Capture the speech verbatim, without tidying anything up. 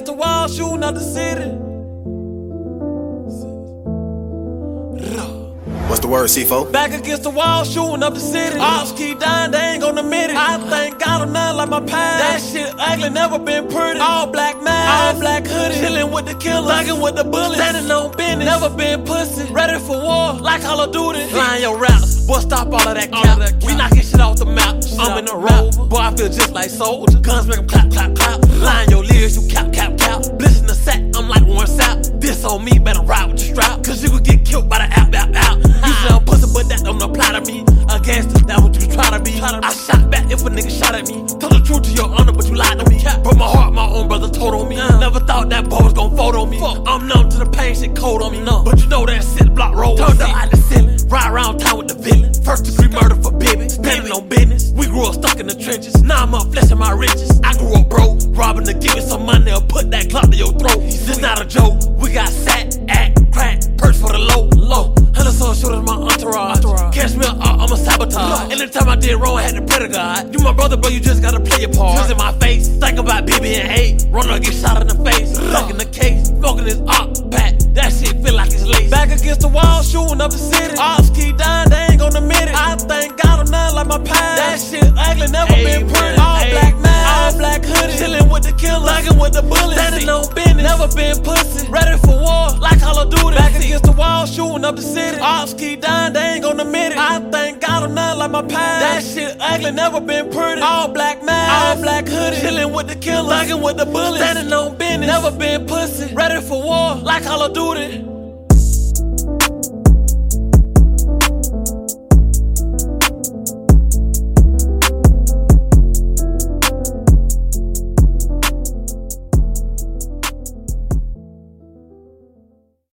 the wall, shooting up the city. What's the word, C four? Back against the wall, shooting up the city. Ops keep dying, they ain't gonna admit it. I thank God I'm not like my past. That shit ugly, never been pretty. All black mask, all black hoodie. Chillin' with the killers, thuggin' with the bullets. Standing on business, never been pussy. Ready for war, like Call of Duty. Line your raps, boy, stop all of that cap. We knockin' shit off the map. I'm in a rover, boy, I feel just like soldier. Guns make 'em clap, clap, clap. Line your lyrics, you cap, cap, cap. Bliss in the sack, I'm like one sap. This on me, better ride with your strap. Cause you could get killed by the app, app, app. You sound pussy, but that don't apply to me. A gangster, that what you try to be. I shot back if a nigga shot at me. Tell the truth to your honor, but you lied to me. Broke my heart, my own brother told on me. Never thought that boy was gon' fold on me. I'm numb to the pain, shit cold on me. But you know that shit block roll. Turned up out the ceiling, ride around town with the villain. First degree murder for Bibby, standing on business. We grew up stuck in the trenches. Now I'm up flexing my riches. I grew up broke, robbing to give me some money or put that clock to your throat. This not a joke. We got sat, act, crack, perch for the low, low. Hundred soul shooters, my entourage. Catch me up, I'm a sabotage. Anytime I did wrong, I had to pray to God. You my brother, bro, you just gotta play your part. Just in my face, think about B B and hate. Run up, get shot in the face. Stuck in the case, smoking this op pack. That shit feel like it's lace. Back against the wall, shooting up the city. Ops keep dying, they ain't gonna admit it. I thank God I'm not like my past. That shit ugly, never Amen. Been pretty. All Amen. Black mask, all black hoodie. Chillin' with the killers, thuggin' with the bullets. Standing on business, never been pussy. Ready for war, like Call of Duty. Back against the wall, shooting up the city. Ops keep dying, they ain't gonna admit it. I thank God I'm not like my past. That shit ugly, never been pretty. All black mask, all black hoodie. Chillin' with the killers, thuggin' with the bullets. Standing on business, never been pussy. Ready for war, like Call of Duty.